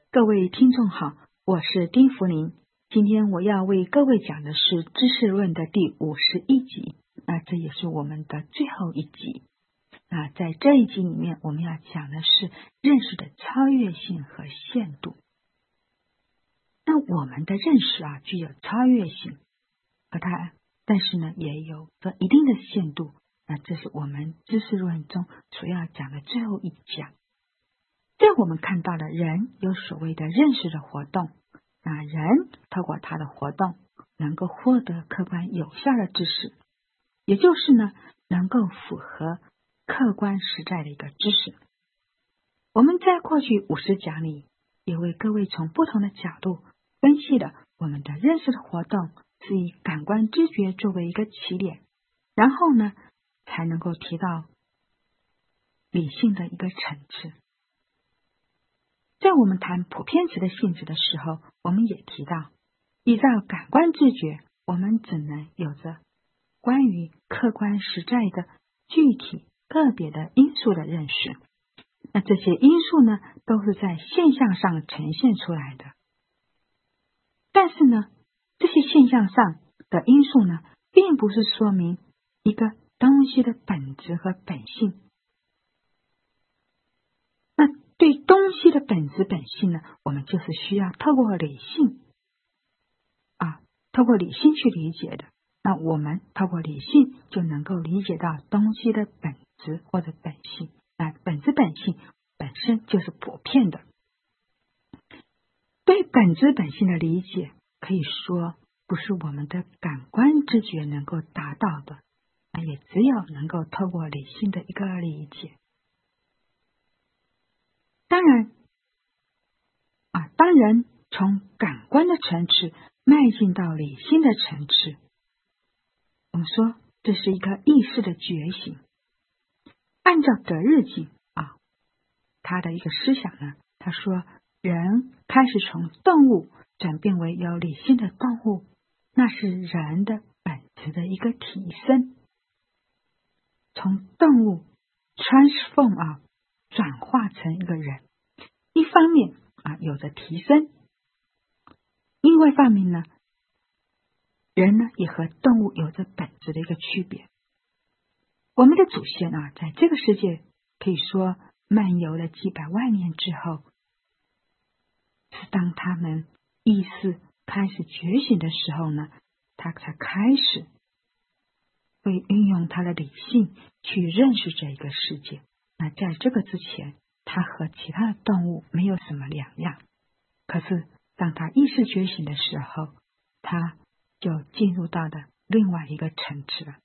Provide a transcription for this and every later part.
各位听众好，我是丁福林。今天我要为各位讲的是《知识论》的第51集，这也是我们的最后一集。在这一集里面，我们要讲的是认识的超越性和限度。那我们的认识具有超越性，但是呢，也有着一定的限度。这是我们知识论中所要讲的最后一讲。在我们看到的人有所谓的认识的活动，人透过他的活动能够获得客观有效的知识，也就是呢，能够符合客观实在的一个知识。我们在过去50讲里，也为各位从不同的角度分析了我们的认识的活动是以感官知觉作为一个起点，然后呢，才能够提到理性的一个层次。在我们谈普遍值的性质的时候，我们也提到，依照感官知觉，我们只能有着关于客观实在的具体个别的因素的认识。那这些因素呢，都是在现象上呈现出来的。但是呢，这些现象上的因素呢，并不是说明一个东西的本质和本性。那对东西的本质本性呢，我们就是需要透过理性去理解的。那我们透过理性就能够理解到东西的本质或者本性。本质本性本身就是普遍的。对本质本性的理解，可以说不是我们的感官知觉能够达到的，也只有能够透过理性的一个理解。当然，当人从感官的层次迈进到理性的层次，我们说这是一个意识的觉醒。按照德日记他的一个思想呢，他说人开始从动物转变为有理性的动物，那是人的本质的一个提升。从动物 transform 转化成一个人，一方面有着提升，另外一方面呢，人呢也和动物有着本质的一个区别。我们的祖先在这个世界可以说漫游了几百万年之后，是当他们意识开始觉醒的时候呢，他才开始会运用他的理性去认识这个世界。那在这个之前，他和其他的动物没有什么两样。可是当他意识觉醒的时候，他就进入到了另外一个层次了。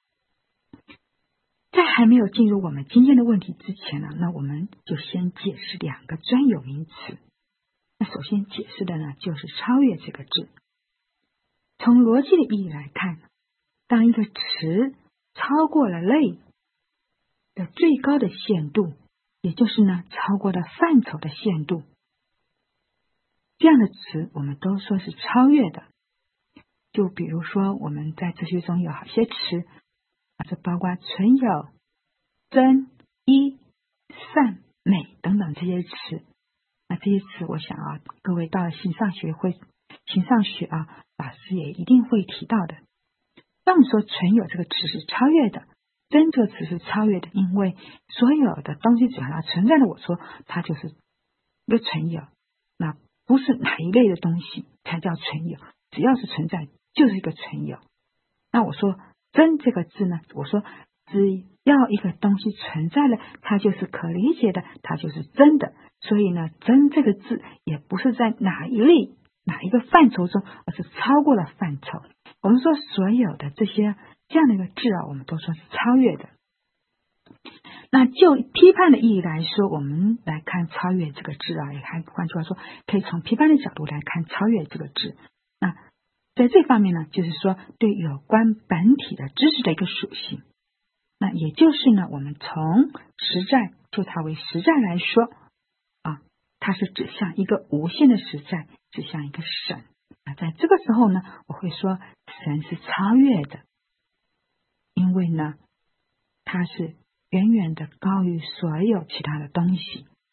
在还没有进入我们今天的问题之前呢，那我们就先解释2个专有名词。那首先解释的呢，就是超越这个字。从逻辑的意义来看，当一个词超过了类的最高的限度，也就是呢，超过了范畴的限度，这样的词我们都说是超越的。就比如说我们在哲学中有好些词，这包括存有、真、一、善、美等等这些词。这些词我想各位到了形上学老师也一定会提到的。当我们说存有这个词是超越的，真这个词是超越的，因为所有的东西只要它存在的，我说它就是一个存有。那不是哪一类的东西才叫存有，只要是存在就是一个存有。那我说真这个字呢，我说只要一个东西存在了，它就是可理解的，它就是真的。所以呢，真这个字也不是在哪一类哪一个范畴中，而是超过了范畴。我们说所有的这样的一个字我们都说是超越的。那就批判的意义来说，我们来看超越这个字也换句话说，可以从批判的角度来看超越这个字。那在这方面呢，就是说对有关本体的知识的一个属性。那也就是呢，我们从实在就它为实在来说它是指向一个无限的实在，指向一个神。在这个时候呢，我会说神是超越的，因为呢，它是远远的高于所有其他的东西。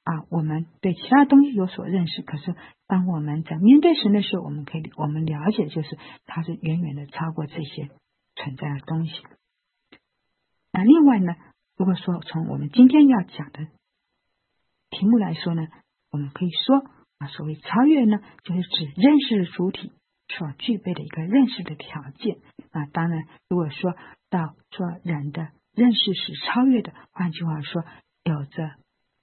我们对其他东西有所认识，可是当我们在面对神的时候，我们了解就是他是远远的超过这些存在的东西。那另外呢，如果说从我们今天要讲的题目来说呢，我们可以说所谓超越呢，就是指认识的主体所具备的一个认识的条件。当然如果说到说人的认识是超越的，换句话说有着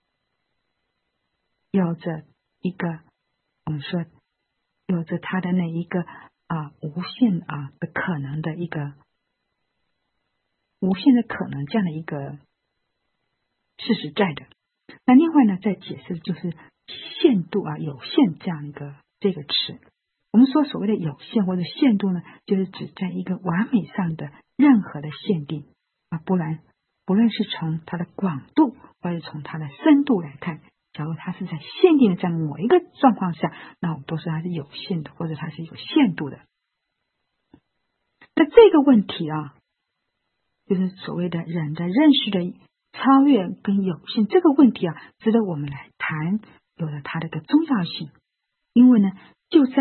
一个我们说有着它的那一个无限的可能的一个无限的可能这样的一个事实在的。那另外呢，再解释就是限度有限这样一个这个词。我们说所谓的有限或者限度呢，就是指在一个完美上的任何的限定不论是从它的广度或者从它的深度来看，假如它是在限定的在某一个状况下，那我们都说它是有限的，或者它是有限度的。那这个问题就是所谓的人的认识的超越跟有限这个问题值得我们来谈，有了它的一个重要性。因为呢，就是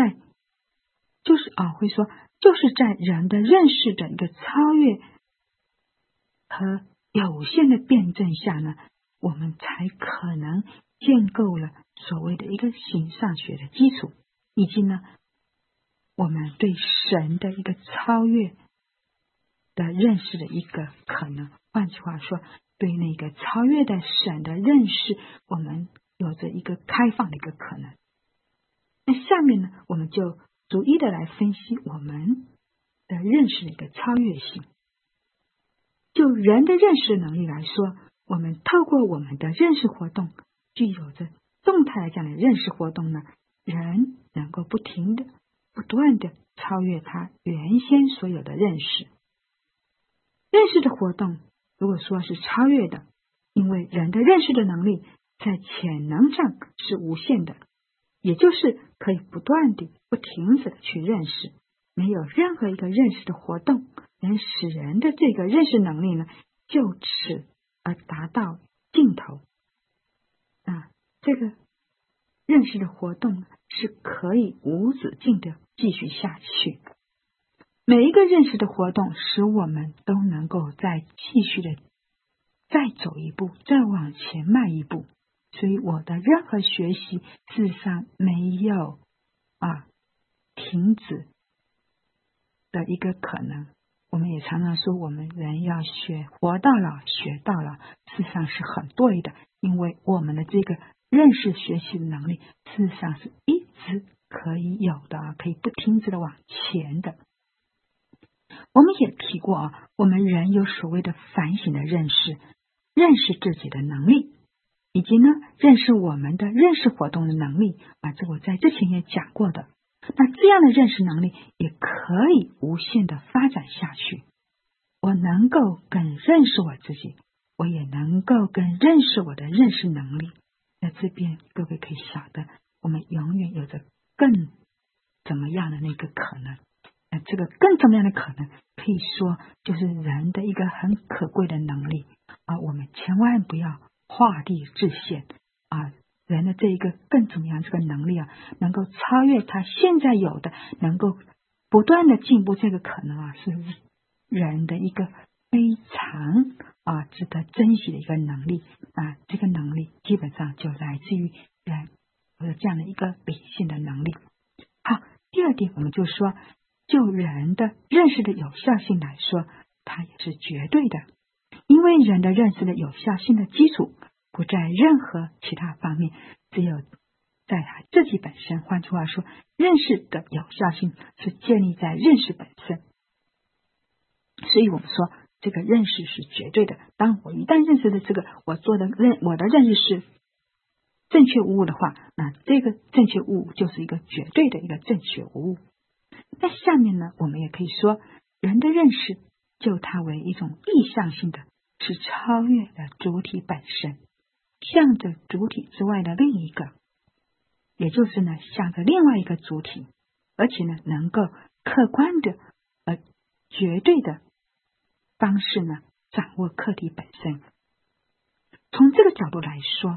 在人的认识的一个超越和有限的辩证下呢，我们才可能建构了所谓的一个形上学的基础，以及呢，我们对神的一个超越的认识的一个可能。换句话说，对那个超越的神的认识，我们有着一个开放的一个可能。那下面呢，我们就逐一的来分析我们的认识的一个超越性。就人的认识能力来说，我们透过我们的认识活动，具有着动态的这样的认识活动呢，人能够不断的超越他原先所有的认识。认识的活动如果说是超越的，因为人的认识的能力在潜能上是无限的，也就是可以不断的不停止的去认识，没有任何一个认识的活动能使人的这个认识能力呢就此而达到尽头。这个认识的活动是可以无止境的继续下去。每一个认识的活动使我们都能够再继续的再走一步，再往前迈一步。所以我的任何学习事实上没有停止的一个可能。我们也常常说我们人要活到老学到老，事实上是很对的，因为我们的这个认识学习的能力事实上是一直可以有的，可以不停止的往前的。我们也提过我们人有所谓的反省的认识自己的能力，以及呢认识我们的认识活动的能力这我在之前也讲过的。那这样的认识能力也可以无限的发展下去。我能够更认识我自己，我也能够更认识我的认识能力。在这边各位可以晓得，我们永远有着更怎么样的那个可能。这个更怎么样的可能，可以说就是人的一个很可贵的能力我们千万不要画地自限人的这一个更怎么样这个能力能够超越他现在有的，能够不断的进步，这个可能是人的一个非常值得珍惜的一个能力这个能力基本上就来自于人有这样的一个理性的能力。好，第二点我们就说，就人的认识的有效性来说，它也是绝对的，因为人的认识的有效性的基础不在任何其他方面，只有在他自己本身。换句话说，认识的有效性是建立在认识本身。所以我们说这个认识是绝对的。当我一旦认识的这个我的认识是正确无误的话，那这个正确无误就是一个绝对的一个正确无误。那下面呢，我们也可以说人的认识就它为一种意向性的，是超越了主体本身，向着主体之外的另一个，也就是呢向着另外一个主体，而且呢能够客观的绝对的方式呢掌握客体本身。从这个角度来说，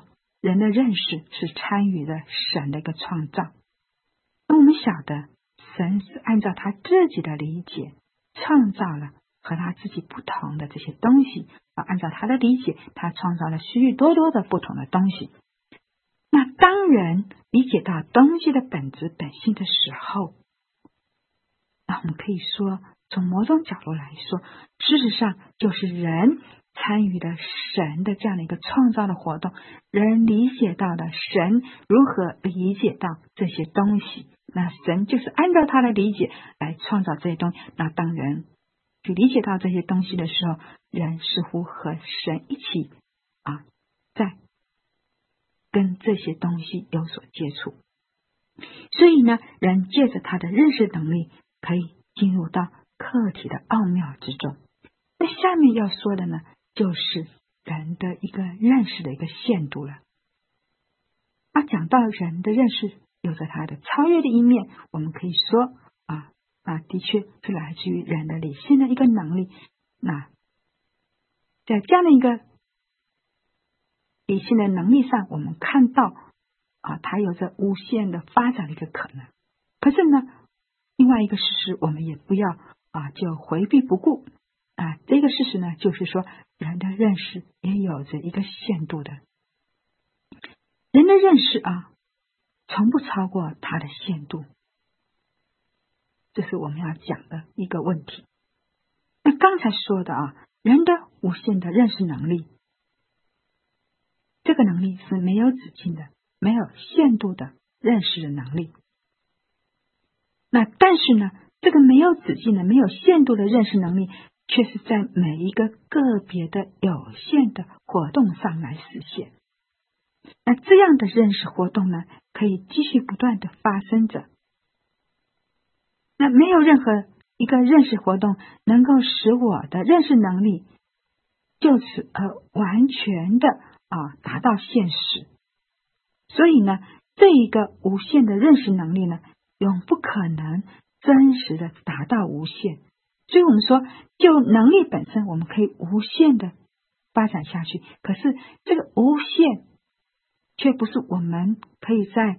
人的认识是参与了神的一个创造。那我们晓得神是按照他自己的理解创造了和他自己不同的这些东西，按照他的理解他创造了许许多多的不同的东西。那当人理解到东西的本质本性的时候，那我们可以说从某种角度来说，事实上就是人参与了神的这样的一个创造的活动，人理解到了神如何理解到这些东西，那神就是按照他的理解来创造这些东西。那当人去理解到这些东西的时候，人似乎和神一起在跟这些东西有所接触。所以呢，人借着他的认识能力可以进入到客体的奥妙之中。那下面要说的呢，就是人的一个认识的一个限度了。讲到人的认识有着他的超越的一面，我们可以说的确是来自于人的理性的一个能力。那在这样的一个理性的能力上，我们看到它有着无限的发展的一个可能。可是呢，另外一个事实我们也不要就回避不顾。这个事实呢，就是说人的认识也有着一个限度的。人的认识从不超过它的限度，这是我们要讲的一个问题。那刚才说的人的无限的认识能力，这个能力是没有止境的，没有限度的认识的能力。那但是呢，这个没有止境的、没有限度的认识能力，却是在每一个个别的有限的活动上来实现。那这样的认识活动呢，可以继续不断的发生着。那没有任何一个认识活动能够使我的认识能力就此完全的达到现实。所以呢，这一个无限的认识能力呢，永不可能真实的达到无限。所以我们说，就能力本身，我们可以无限的发展下去。可是这个无限却不是我们可以在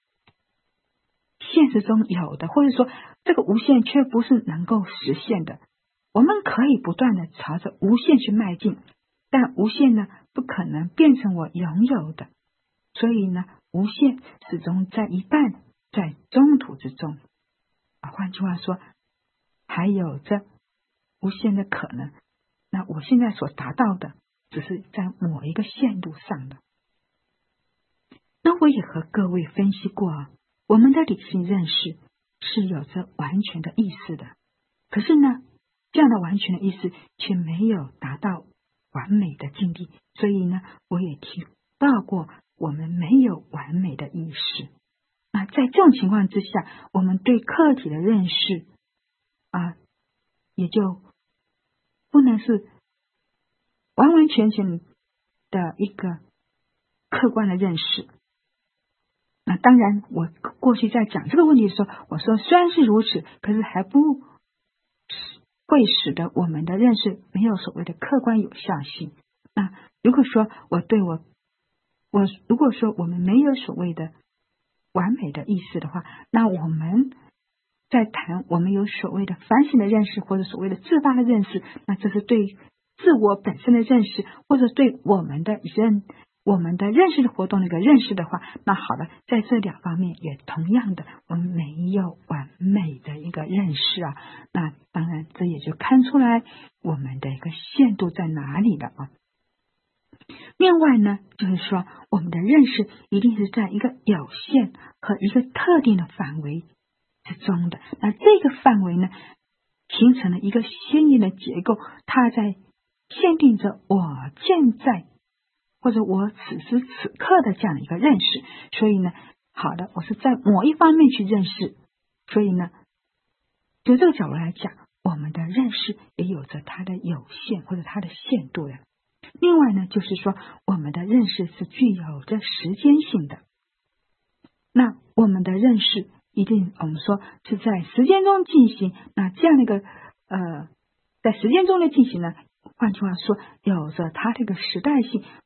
现实中有的，或者说这个无限却不是能够实现的。我们可以不断的朝着无限去迈进，但无限呢，不可能变成我拥有的。所以呢，无限始终在一半，在中途之中。换句话说，还有着无限的可能。那我现在所达到的，只是在某一个限度上的。那我也和各位分析过我们的理性认识是有着完全的意识的，可是呢，这样的完全的意识却没有达到完美的境地。所以呢，我也提到过，我们没有完美的意识。那在这种情况之下，我们对客体的认识也就不能是完完全全的一个客观的认识。那当然，我过去在讲这个问题的时候，我说虽然是如此，可是还不会使得我们的认识没有所谓的客观有效性。那如果说如果说我们没有所谓的完美的意识的话，那我们在谈我们有所谓的反省的认识，或者所谓的自发的认识，那这是对自我本身的认识，或者对我们的认识的活动的一个认识的话，那好了，在这两方面也同样的，我们没有完美的一个认识那当然这也就看出来我们的一个限度在哪里了另外呢，就是说我们的认识一定是在一个有限和一个特定的范围之中的。那这个范围呢，形成了一个鲜艳的结构，它在限定着我现在或者我此时此刻的这样的一个认识。所以呢，好的，我是在某一方面去认识，所以呢，就这个角度来讲，我们的认识也有着它的有限或者它的限度的。另外呢，就是说我们的认识是具有着时间性的。那我们的认识一定我们说是在时间中进行，那这样的一个在时间中的进行呢，换句话说，有着它这个时代性，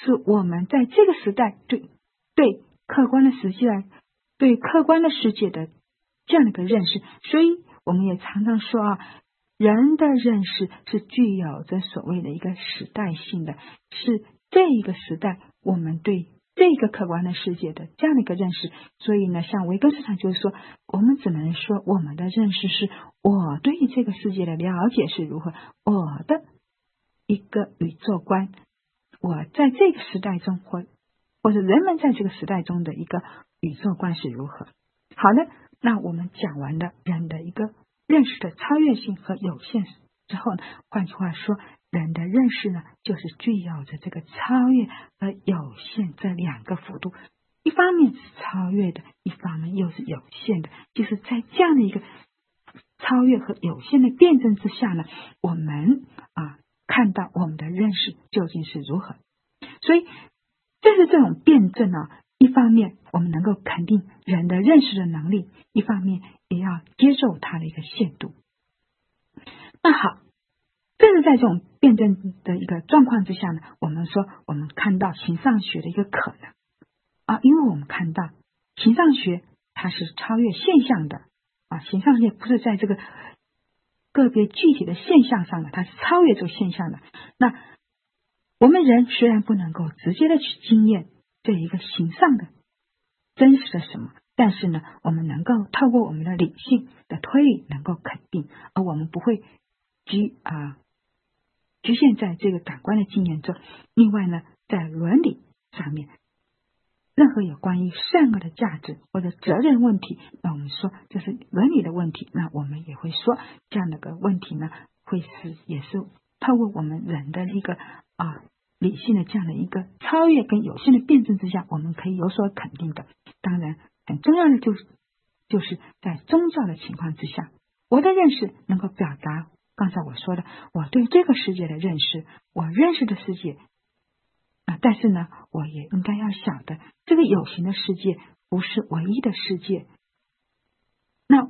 是我们在这个时代对客观的世界的这样的一个认识。所以我们也常常说啊，人的认识是具有着所谓的一个时代性的，是这一个时代我们对这个客观的世界的这样的一个认识。所以呢，像维根斯坦就是说，我们只能说我们的认识是我对这个世界的了解是如何，我的一个宇宙观，我在这个时代中或者人们在这个时代中的一个宇宙观是如何。好的，那我们讲完了人的一个认识的超越性和有限之后呢，换句话说，人的认识呢，就是具有着这个超越和有限这两个幅度，一方面是超越的，一方面又是有限的。就是在这样的一个超越和有限的辩证之下呢，我们看到我们的认识究竟是如何。所以正是这种辩证一方面我们能够肯定人的认识的能力，一方面也要接受它的一个限度。那好，正是在这种辩证的一个状况之下呢，我们说我们看到形上学的一个可能因为我们看到形上学它是超越现象的形上学不是在这个个别具体的现象上的，它是超越这个现象的。那我们人虽然不能够直接的去经验这一个形上的真实的什么，但是呢，我们能够透过我们的理性的推理能够肯定，而我们不会局限在这个感官的经验中。另外呢，在伦理上面，任何有关于善恶的价值或者责任问题，那我们说这是伦理的问题，那我们也会说这样的个问题呢，也是透过我们人的一个理性的这样的一个超越跟有限的辩证之下，我们可以有所肯定的。当然很重要的就是在宗教的情况之下，我的认识能够表达刚才我说的我对这个世界的认识，我认识的世界但是呢，我也应该要晓得这个有形的世界不是唯一的世界，那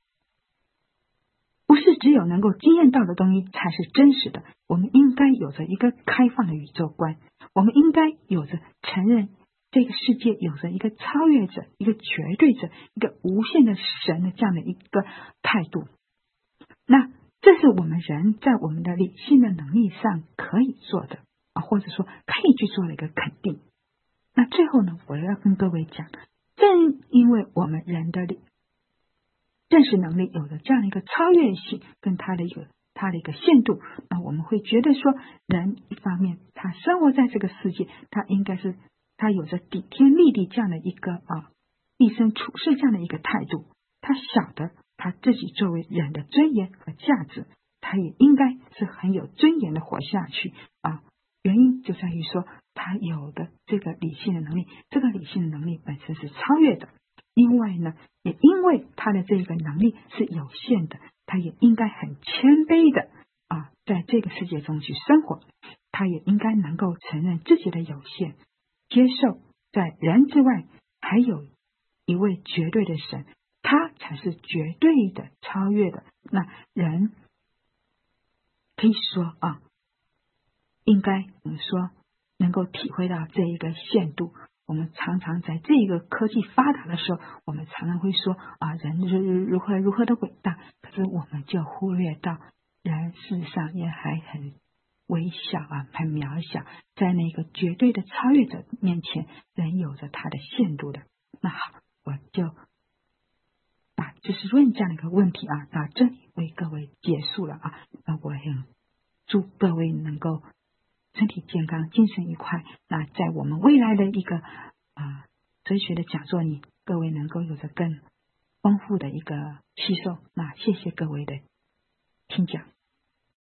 不是只有能够经验到的东西才是真实的。我们应该有着一个开放的宇宙观，我们应该有着承认这个世界有着一个超越者，一个绝对者，一个无限的神的这样的一个态度。那这是我们人在我们的理性的能力上可以做的或者说可以去做的一个肯定。那最后呢，我要跟各位讲，正因为我们人的认识能力有着这样的一个超越性跟它的一个限度，那我们会觉得说，人一方面他生活在这个世界，他有着顶天立地这样的一个立身处世这样的一个态度，他晓得他自己作为人的尊严和价值，他也应该是很有尊严的活下去原因就在于说他有的这个理性的能力，这个理性的能力本身是超越的。另外呢，也因为他的这个能力是有限的，他也应该很谦卑的在这个世界中去生活，他也应该能够承认自己的有限，接受在人之外还有一位绝对的神，他才是绝对的超越的。那人可以说应该我们说能够体会到这一个限度。我们常常在这一个科技发达的时候，我们常常会说人如何的伟大，可是我们就忽略到人事实上也还很微小很渺小，在那个绝对的超越者面前，人有着他的限度的。那好，我就把知识论这样的一个问题到这里为各位结束了那我很祝各位能够身体健康，精神愉快。那在我们未来的一个哲学的讲座里，各位能够有着更丰富的一个吸收。那谢谢各位的听讲。